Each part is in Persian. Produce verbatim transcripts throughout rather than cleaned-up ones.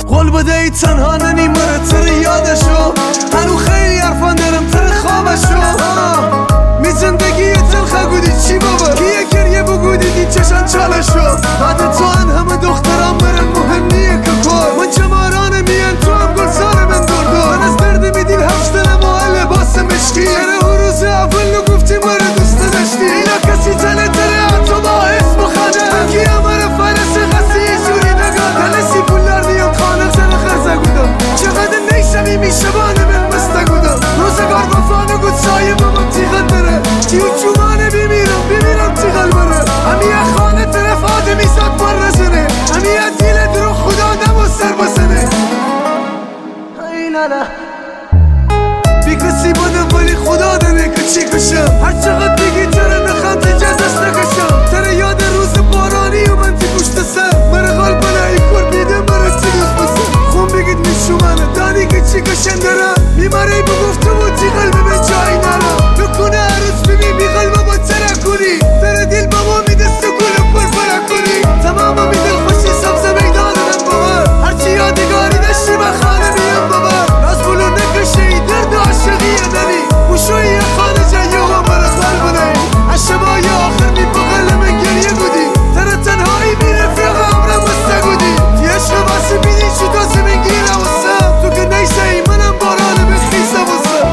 قول بده ای تنها نمیمره تر یادشو هنو خیلی حرفان دارم تر خوابشو می زندگی تلخه گودی چی بابا کیه گریه بگودی دی چشن چالشو بعد تو ان همه دختران برن مهم نیه که کار من جمارانه میان تو هم گلزار من دردو من از درد میدین هفتنم و هل لباس مشکی تره هر روز اول نو گفتی مره دوست داشتی اینا کسی تنه تره حتی با اسم و خانه کی امره فرس خسی جوری نگاه هلسی پولار دیان خانه سر خرزه گودم چقدر نیشمی میشبانه من مستگودم روزگار وفانه گود سایه بابا تیغت بره تیو چومانه بیمیرم بیمیرم تیغل بره همیه خانه طرف آدمی زاد بار رزنه همیه دیل درو خدا دم و سر بسنه ای لالا بی کسی بودم ولی خدا دنه که چی کشم هر چقدر بگی تره نخم تجا دست نکشم تره یاد روز بارانی و من تی پشت سر مره قلب بلایی کور بیده مره تی دوست بسر خون بگید میشومنه دانی که چی کشن دارم میماره بگفته و تی قلب به جایی نرم نکنه عروس ببین بی قلب با تره کنی تره دل بابا میده سکول پر پره کنی تماما می دل خوشی سبز میدانم بابر هرچی یادگاری داشتی بخانه میم بابر راز بلو نکشی درد و عاشقی نمی موشوی خانه جایی و مرا خال بنایی عشبای آخر می بغل من گریه گودی تره تنهایی می رفیق عمرم بسته گودی تی عشق باسی بیدی شو تا زمین گیره وسم تو که نیسه ای منم بارانه بخیزه وسم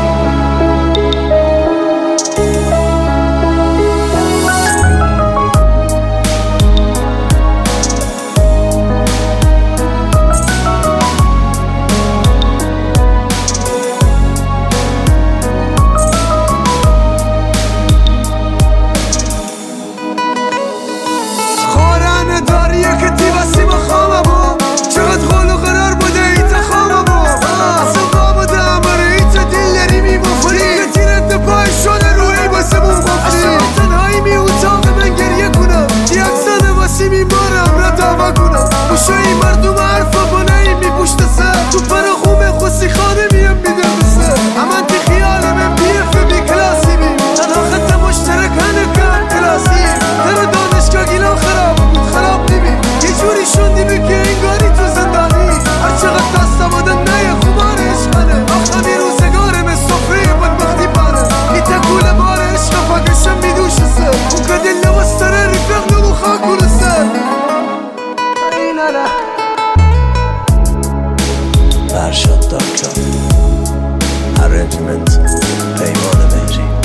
داریه که تی واسیم خوامه با چقدر غول و قرار بوده ایتا خوامه با اصلا بابا ده اماره ایتا دل داری میمفری که تیرت پای شده روی باسمون مفری اشتباه تنهایی می اتاق من گریه کنم تی اکسانه واسی میمارم را دعوا کنم بوشایی مردم حرفا بانایی می پشت سر تو پر خومه خوصی خانه میم میده بسر اما تی خیال من بیفه بی کلاسی بیم تنها خط مشترک هنه کم کلاسی تر دانشگاه گیلان خراب خراب نبی یه جوری شوندی بی که انگاری تو زندانی هر چقدر دستا بودن نه خوبان عشقانه آخمی روزگارم صفره بدبختی پاره ای تکول بار عشق فاکشم میدوش سر اون که دل نوستره رفیق نمو خاکون سر ای لالا فرشاد داکتر ارنجمنت پیمان مهری